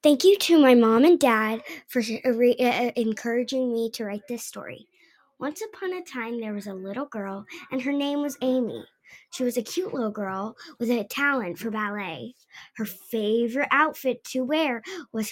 Thank you to my mom and dad for encouraging me to write this story. Once upon a time, there was a little girl, and her name was Amy. She was a cute little girl with a talent for ballet. Her favorite outfit to wear was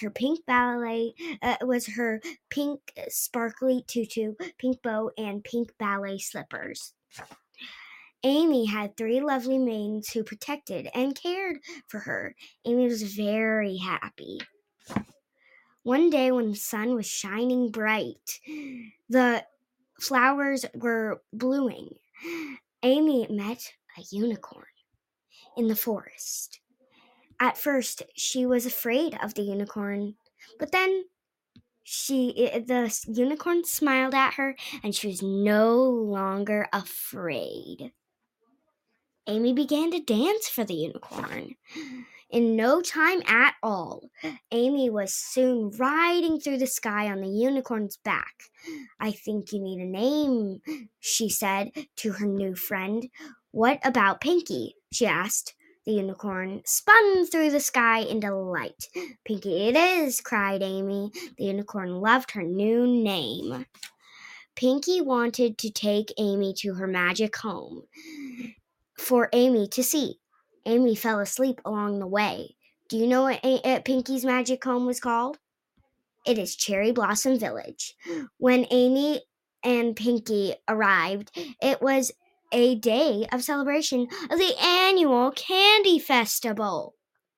her pink sparkly tutu, pink bow, and pink ballet slippers. Amy had three lovely maidens who protected and cared for her. Amy was very happy. One day when the sun was shining bright, the flowers were blooming. Amy met a unicorn in the forest. At first, she was afraid of the unicorn, but then the unicorn smiled at her and she was no longer afraid. Amy began to dance for the unicorn. In no time at all, Amy was soon riding through the sky on the unicorn's back. "I think you need a name," she said to her new friend. "What about Pinky?" she asked. The unicorn spun through the sky in delight. "Pinky it is," cried Amy. The unicorn loved her new name. Pinky wanted to take Amy to her magic home for Amy to see. Amy fell asleep along the way. Do you know what Pinky's magic home was called? It is Cherry Blossom Village. When Amy and Pinky arrived, it was a day of celebration of the annual Candy Festival.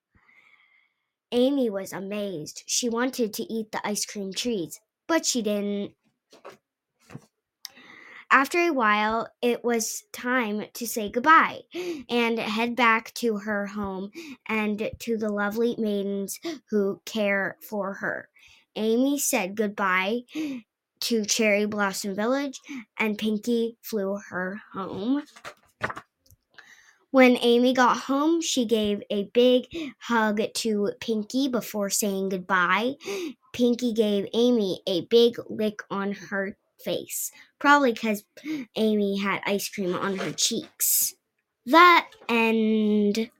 Amy was amazed. She wanted to eat the ice cream treats, but she didn't. After a while, it was time to say goodbye and head back to her home and to the lovely maidens who care for her. Amy said goodbye to Cherry Blossom Village, and Pinky flew her home. When Amy got home, she gave a big hug to Pinky before saying goodbye. Pinky gave Amy a big lick on her face, probably because Amy had ice cream on her cheeks. The end.